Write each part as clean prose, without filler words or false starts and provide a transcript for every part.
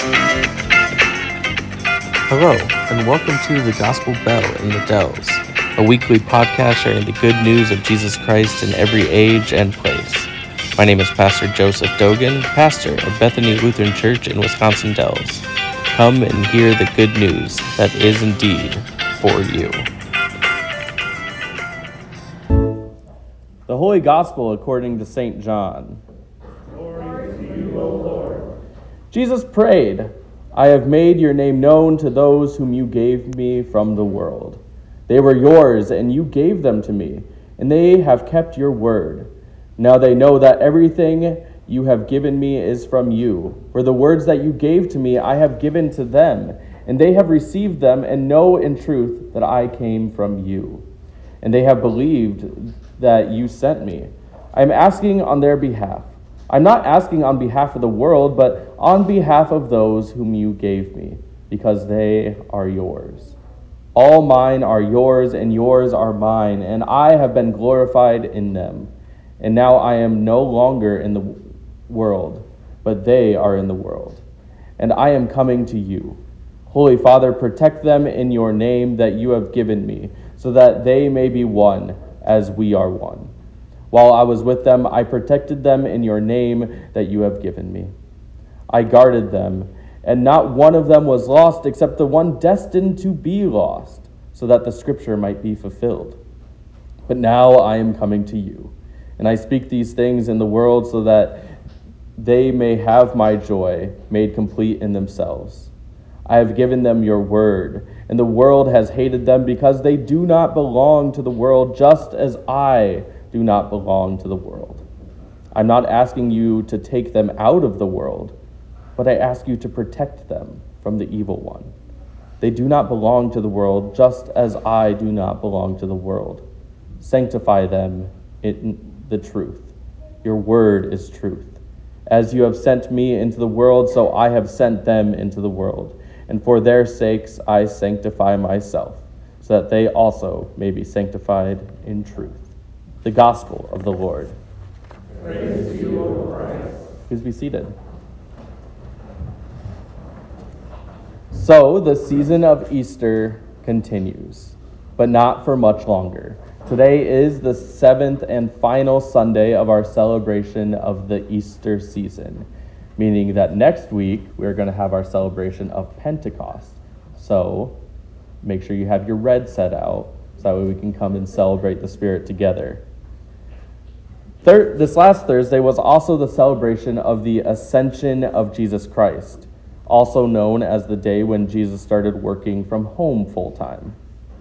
Hello, and welcome to The Gospel Bell in the Dells, a weekly podcast sharing the good news of Jesus Christ in every age and place. My name is Pastor Joseph Dogan, pastor of Bethany Lutheran Church in Wisconsin Dells. Come and hear the good news that is indeed for you. The Holy Gospel according to St. John. Glory to you, O Lord. Jesus prayed, "I have made your name known to those whom you gave me from the world. They were yours, and you gave them to me, and they have kept your word. Now they know that everything you have given me is from you. For the words that you gave to me I have given to them, and they have received them and know in truth that I came from you. And they have believed that you sent me. I am asking on their behalf. I'm not asking on behalf of the world, but on behalf of those whom you gave me, because they are yours. All mine are yours, and yours are mine, and I have been glorified in them. And now I am no longer in the world, but they are in the world. And I am coming to you. Holy Father, protect them in your name that you have given me, so that they may be one, as we are one. While I was with them, I protected them in your name that you have given me. I guarded them, and not one of them was lost except the one destined to be lost, so that the scripture might be fulfilled. But now I am coming to you, and I speak these things in the world so that they may have my joy made complete in themselves. I have given them your word, and the world has hated them because they do not belong to the world, just as I do not belong to the world. I'm not asking you to take them out of the world, but I ask you to protect them from the evil one. They do not belong to the world, just as I do not belong to the world. Sanctify them in the truth. Your word is truth. As you have sent me into the world, so I have sent them into the world. And for their sakes I sanctify myself, so that they also may be sanctified in truth. The Gospel of the Lord. Praise to you, O Christ. Please be seated. So the season of Easter continues, but not for much longer. Today is the 7th and final Sunday of our celebration of the Easter season, meaning that next week we're going to have our celebration of Pentecost. So make sure you have your red set out so that way we can come and celebrate the Spirit together. This last Thursday was also the celebration of the Ascension of Jesus Christ, also known as the day when Jesus started working from home full-time.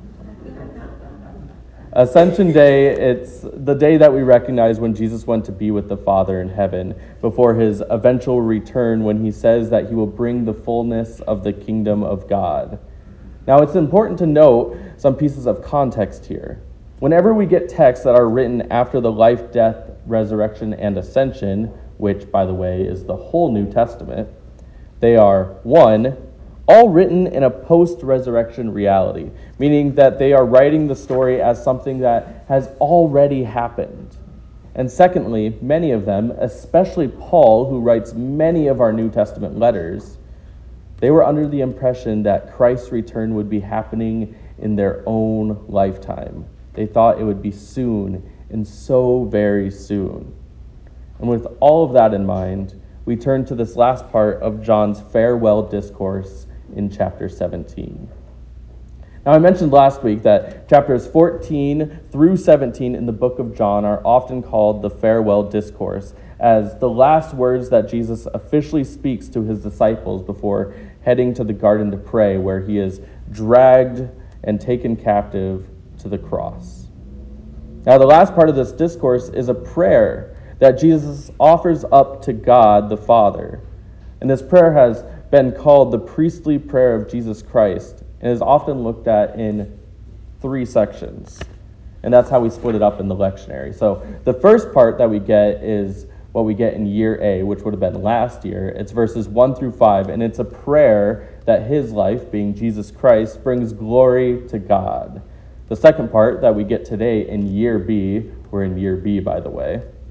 Ascension Day, it's the day that we recognize when Jesus went to be with the Father in heaven before his eventual return, when he says that he will bring the fullness of the kingdom of God. Now, it's important to note some pieces of context here. Whenever we get texts that are written after the life, death, resurrection, and ascension, which, by the way, is the whole New Testament, they are, one, all written in a post-resurrection reality, meaning that they are writing the story as something that has already happened. And secondly, many of them, especially Paul, who writes many of our New Testament letters, they were under the impression that Christ's return would be happening in their own lifetime. They thought it would be soon, and so very soon. And with all of that in mind, we turn to this last part of John's farewell discourse in chapter 17. Now, I mentioned last week that chapters 14 through 17 in the book of John are often called the farewell discourse, as the last words that Jesus officially speaks to his disciples before heading to the garden to pray, where he is dragged and taken captive to the cross. Now, the last part of this discourse is a prayer that Jesus offers up to God the Father. And this prayer has been called the priestly prayer of Jesus Christ and is often looked at in 3 sections. And that's how we split it up in the lectionary. So the first part that we get is what we get in year A, which would have been last year. It's verses 1 through 5, and it's a prayer that his life, being Jesus Christ, brings glory to God. The second part that we get today in year B, we're in year B, by the way,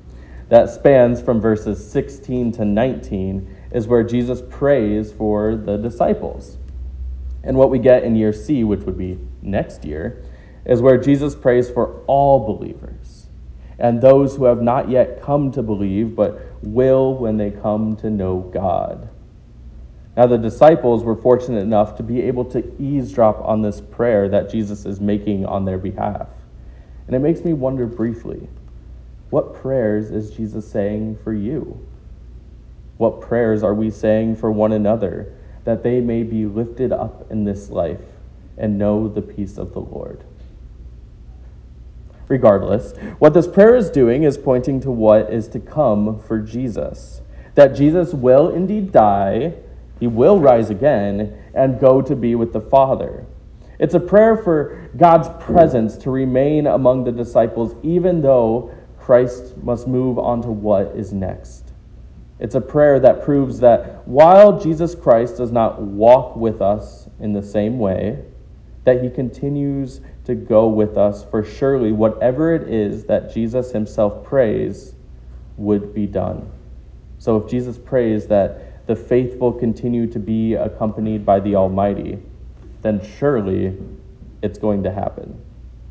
that spans from verses 16 to 19 is where Jesus prays for the disciples. And what we get in year C, which would be next year, is where Jesus prays for all believers and those who have not yet come to believe but will when they come to know God. Now, the disciples were fortunate enough to be able to eavesdrop on this prayer that Jesus is making on their behalf. And it makes me wonder briefly, what prayers is Jesus saying for you? What prayers are we saying for one another that they may be lifted up in this life and know the peace of the Lord? Regardless, what this prayer is doing is pointing to what is to come for Jesus. That Jesus will indeed die, he will rise again, and go to be with the Father. It's a prayer for God's presence to remain among the disciples, even though Christ must move on to what is next. It's a prayer that proves that while Jesus Christ does not walk with us in the same way, that he continues to go with us, for surely whatever it is that Jesus himself prays would be done. So if Jesus prays that the faithful continue to be accompanied by the Almighty, then surely it's going to happen.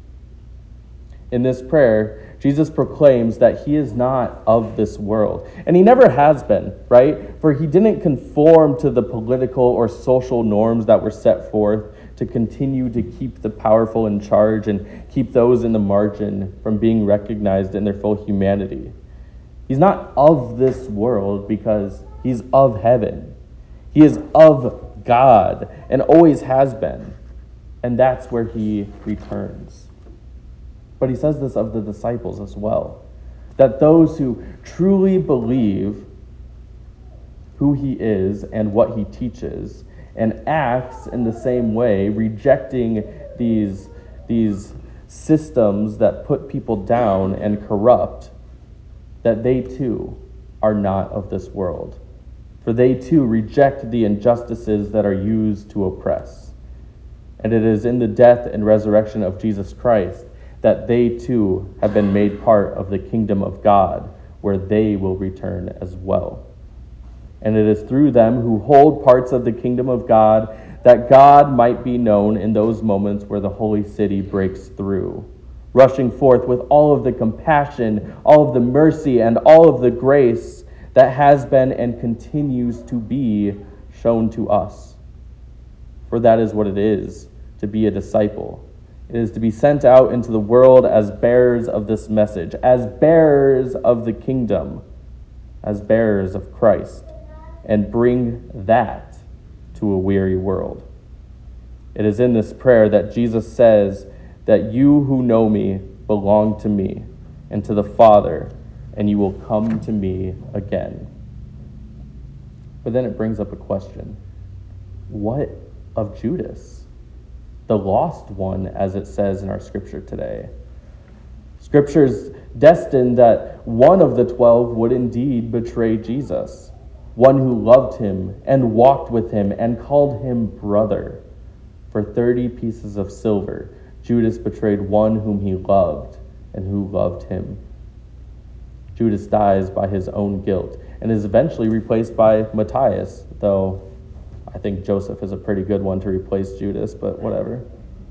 In this prayer, Jesus proclaims that he is not of this world. And he never has been, right? For he didn't conform to the political or social norms that were set forth to continue to keep the powerful in charge and keep those in the margin from being recognized in their full humanity. He's not of this world because he's of heaven. He is of God and always has been. And that's where he returns. But he says this of the disciples as well, that those who truly believe who he is and what he teaches and acts in the same way, rejecting these systems that put people down and corrupt, that they too are not of this world. For they too reject the injustices that are used to oppress. And it is in the death and resurrection of Jesus Christ that they too have been made part of the kingdom of God, where they will return as well. And it is through them who hold parts of the kingdom of God that God might be known in those moments where the holy city breaks through, rushing forth with all of the compassion, all of the mercy, and all of the grace that has been and continues to be shown to us. For that is what it is to be a disciple. It is to be sent out into the world as bearers of this message, as bearers of the kingdom, as bearers of Christ, and bring that to a weary world. It is in this prayer that Jesus says that you who know me belong to me and to the Father, and you will come to me again. But then it brings up a question. What of Judas? The lost one, as it says in our scripture today. Scripture's destined that one of the 12 would indeed betray Jesus, one who loved him and walked with him and called him brother. For 30 pieces of silver, Judas betrayed one whom he loved and who loved him. Judas dies by his own guilt and is eventually replaced by Matthias, though I think Joseph is a pretty good one to replace Judas, but whatever.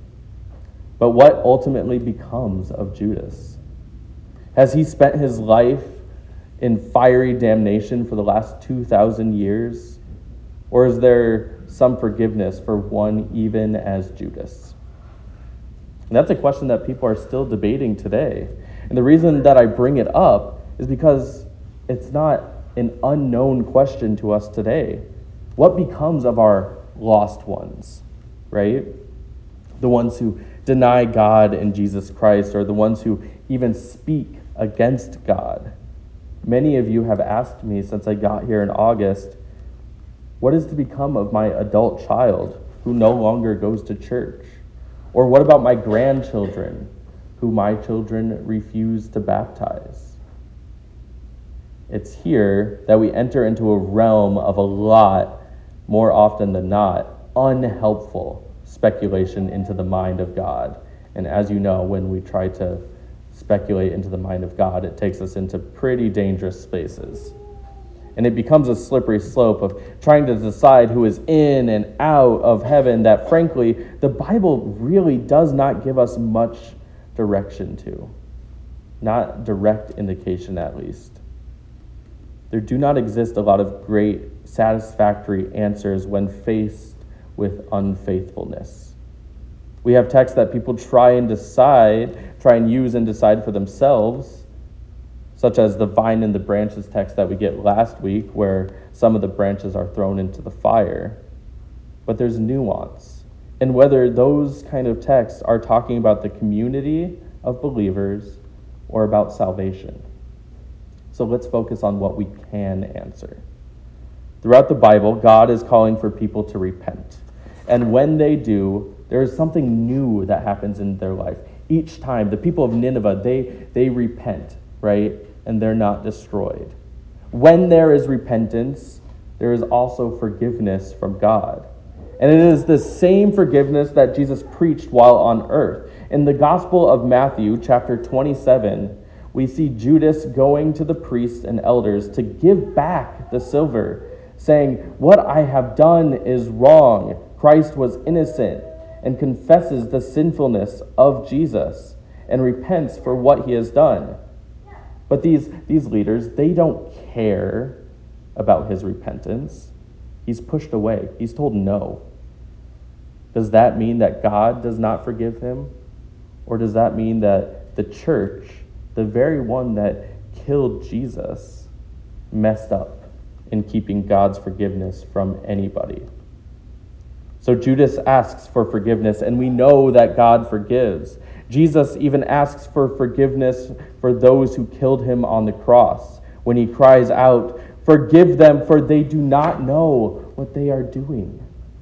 But what ultimately becomes of Judas? Has he spent his life in fiery damnation for the last 2,000 years? Or is there some forgiveness for one even as Judas? And that's a question that people are still debating today. And the reason that I bring it up is because it's not an unknown question to us today. What becomes of our lost ones, right? The ones who deny God and Jesus Christ, or the ones who even speak against God. Many of you have asked me since I got here in August, what is to become of my adult child who no longer goes to church? Or what about my grandchildren who my children refuse to baptize? It's here that we enter into a realm of a lot, more often than not, unhelpful speculation into the mind of God. And as you know, when we try to speculate into the mind of God, it takes us into pretty dangerous spaces. And it becomes a slippery slope of trying to decide who is in and out of heaven that, frankly, the Bible really does not give us much direction to. Not direct indication, at least. There do not exist a lot of great, satisfactory answers when faced with unfaithfulness. We have texts that people try and use and decide for themselves, such as the vine and the branches text that we get last week, where some of the branches are thrown into the fire. But there's nuance. And whether those kind of texts are talking about the community of believers or about salvation. So let's focus on what we can answer. Throughout the Bible, God is calling for people to repent. And when they do, there is something new that happens in their life. Each time, the people of Nineveh, they repent, right? And they're not destroyed. When there is repentance, there is also forgiveness from God. And it is the same forgiveness that Jesus preached while on earth. In the Gospel of Matthew, chapter 27, we see Judas going to the priests and elders to give back the silver, saying, "What I have done is wrong. Christ was innocent," and confesses the sinfulness of Jesus and repents for what he has done. But these leaders, they don't care about his repentance. He's pushed away. He's told no. Does that mean that God does not forgive him? Or does that mean that the church, the very one that killed Jesus, messed up in keeping God's forgiveness from anybody? So Judas asks for forgiveness, and we know that God forgives. Jesus even asks for forgiveness for those who killed him on the cross when he cries out, "Forgive them, for they do not know what they are doing."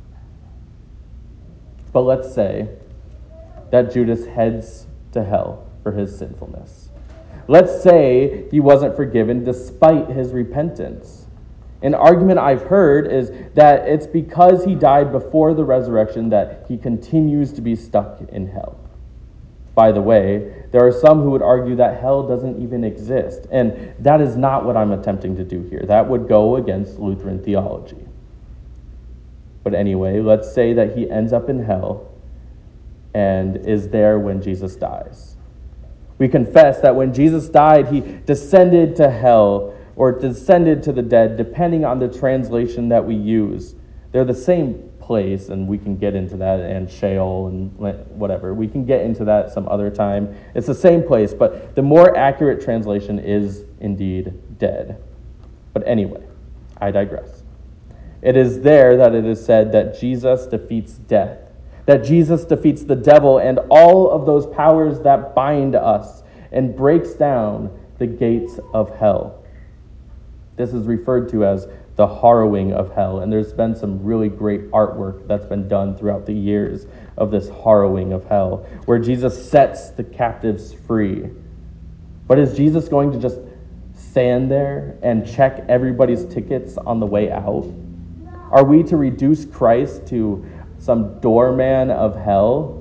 But let's say that Judas heads to hell for his sinfulness. Let's say he wasn't forgiven despite his repentance. An argument I've heard is that it's because he died before the resurrection that he continues to be stuck in hell. By the way, there are some who would argue that hell doesn't even exist, and that is not what I'm attempting to do here. That would go against Lutheran theology. But anyway, let's say that he ends up in hell and is there when Jesus dies. We confess that when Jesus died, he descended to hell or descended to the dead, depending on the translation that we use. They're the same place, and we can get into that, and Sheol and whatever. We can get into that some other time. It's the same place, but the more accurate translation is indeed dead. But anyway, I digress. It is there that it is said that Jesus defeats death, that Jesus defeats the devil and all of those powers that bind us and breaks down the gates of hell. This is referred to as the harrowing of hell, and there's been some really great artwork that's been done throughout the years of this harrowing of hell, where Jesus sets the captives free. But is Jesus going to just stand there and check everybody's tickets on the way out? Are we to reduce Christ to some doorman of hell?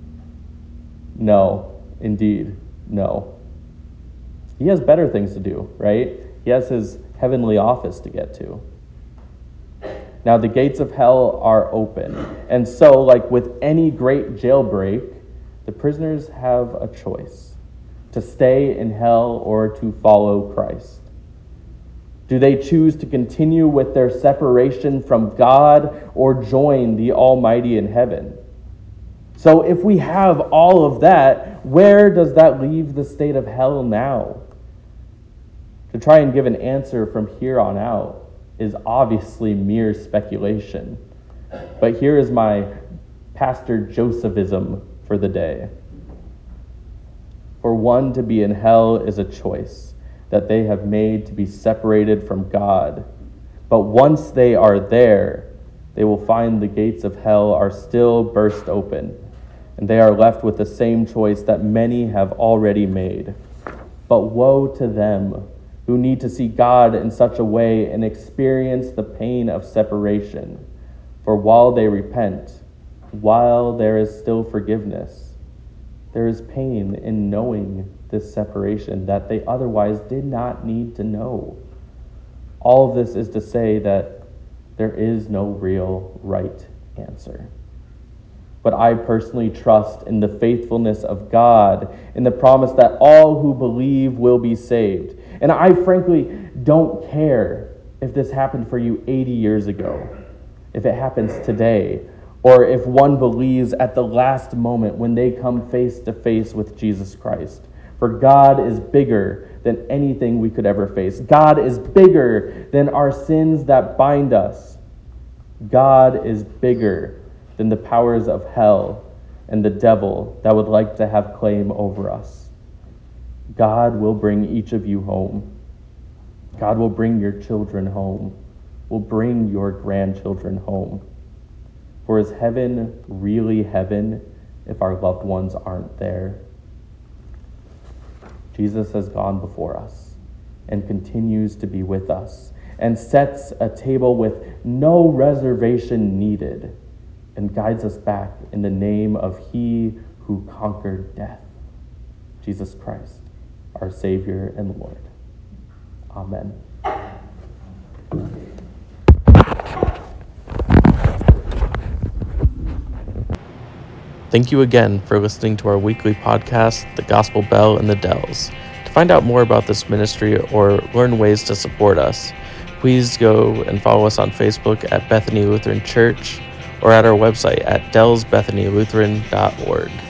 No, indeed, no. He has better things to do, right? He has his heavenly office to get to. Now, the gates of hell are open. And so, like with any great jailbreak, the prisoners have a choice: to stay in hell or to follow Christ. Do they choose to continue with their separation from God or join the Almighty in heaven? So if we have all of that, where does that leave the state of hell now? To try and give an answer from here on out is obviously mere speculation. But here is my Pastor Josephism for the day. For one to be in hell is a choice that they have made to be separated from God. But once they are there, they will find the gates of hell are still burst open, and they are left with the same choice that many have already made. But woe to them who need to see God in such a way and experience the pain of separation. For while they repent, while there is still forgiveness, there is pain in knowing this separation that they otherwise did not need to know. All of this is to say that there is no real right answer. But I personally trust in the faithfulness of God, in the promise that all who believe will be saved. And I frankly don't care if this happened for you 80 years ago, if it happens today, or if one believes at the last moment when they come face to face with Jesus Christ. For God is bigger than anything we could ever face. God is bigger than our sins that bind us. God is bigger than the powers of hell and the devil that would like to have claim over us. God will bring each of you home. God will bring your children home. Will bring your grandchildren home. For is heaven really heaven if our loved ones aren't there? Jesus has gone before us and continues to be with us and sets a table with no reservation needed and guides us back in the name of He who conquered death, Jesus Christ, our Savior and Lord. Amen. Thank you again for listening to our weekly podcast, The Gospel Bell in the Dells. To find out more about this ministry or learn ways to support us, please go and follow us on Facebook at Bethany Lutheran Church or at our website at dellsbethanylutheran.org.